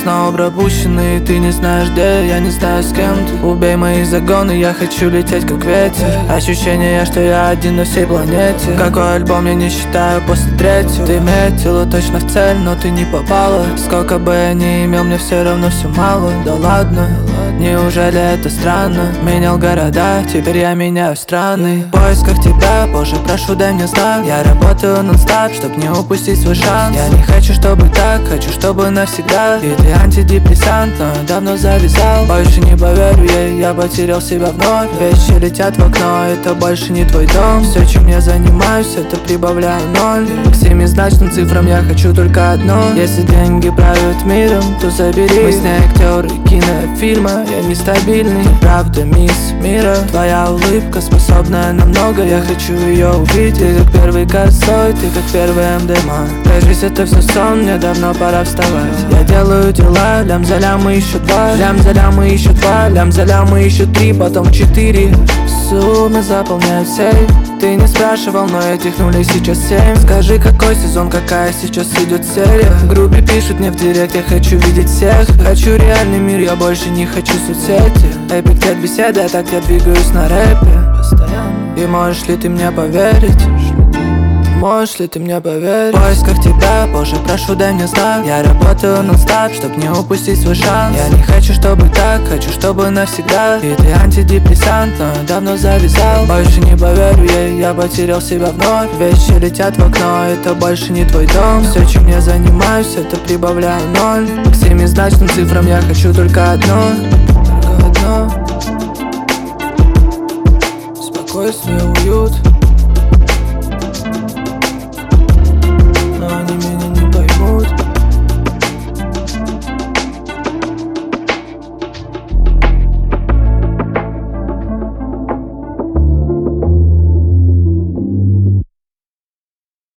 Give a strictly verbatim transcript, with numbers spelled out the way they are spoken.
снова пропущенный. Ты не знаешь где, я не знаю с кем ты. Убей мои загоны, я хочу лететь как ветер. Ощущение, что я один на всей планете. Какой альбом я не считаю после третьего. Ты метила точно в цель, но ты не попала. Сколько бы я ни имел, мне все равно все мало. Да ладно, неужели это странно? Менял города, теперь я меняю страны. В поисках тебя, боже, прошу, дай мне знак. Я работаю нон-стоп, чтоб не упустить свой шанс. Я не хочу, чтобы так, хочу, чтобы навсегда. И ты антидепрессант, но я давно завязал. Больше не поверю ей, я потерял себя вновь. Вещи летят в окно, это больше не твой дом. Все, чем я занимаюсь, это прибавляю ноль. К семизначным цифрам я хочу только одно. Если деньги правят миром, то забери. Мы с ней актеры кинофильма, я нестабильный. Правда, мисс мира, твоя улыбка способная на много. Я хочу ее увидеть. Ты как первый косой, ты как первый эм дэ эм а. Кажись, это все сон, мне давно пора вставать. Я делаю дела, лям за лям и еще два. Лям за лям и еще два, лям за лям и еще три, потом четыре. Суммы заполняют сейф. Ты не спрашивал, но этих нулей сейчас семь. Скажи, какой сезон, какая сейчас идет серия. В группе пишут мне в директ, я хочу видеть всех. Хочу реальный мир, я больше не хочу соцсети. Эпитет беседы, а так я двигаюсь на рэпе постоянно. И можешь ли ты мне поверить? Можешь ли ты мне поверить? В поисках тебя, боже, прошу, дай мне знак. Я работаю нон-стоп, чтоб не упустить свой шанс. Я не хочу, чтобы так, хочу, чтобы навсегда. И ты антидепрессант, но я давно завязал. Больше не поверю ей, я потерял себя вновь. Вещи летят в окно, это больше не твой дом. Все, чем я занимаюсь, это прибавляю ноль. К семизначным цифрам я хочу только одно. Только одно. Спокойствие, уют.